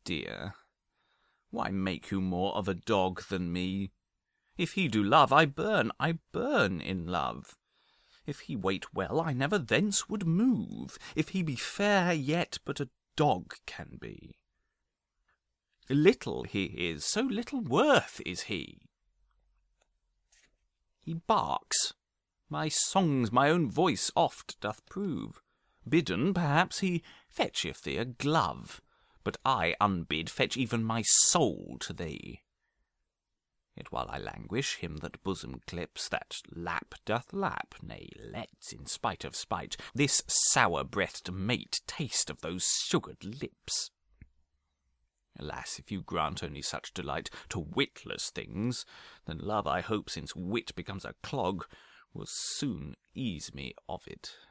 dear, why make you more of a dog than me? If he do love, I burn in love. If he wait well, I never thence would move. If he be fair, yet but a dog can be. Little he is, so little worth is he. He barks, my songs my own voice oft doth prove. Bidden, perhaps, he fetcheth thee a glove, but I, unbid, fetch even my soul to thee. Yet while I languish, him that bosom clips, that lap doth lap, nay, lets, in spite of spite, this sour-breathed mate taste of those sugared lips. Alas, if you grant only such delight to witless things, then love, I hope, since wit becomes a clog, will soon ease me of it.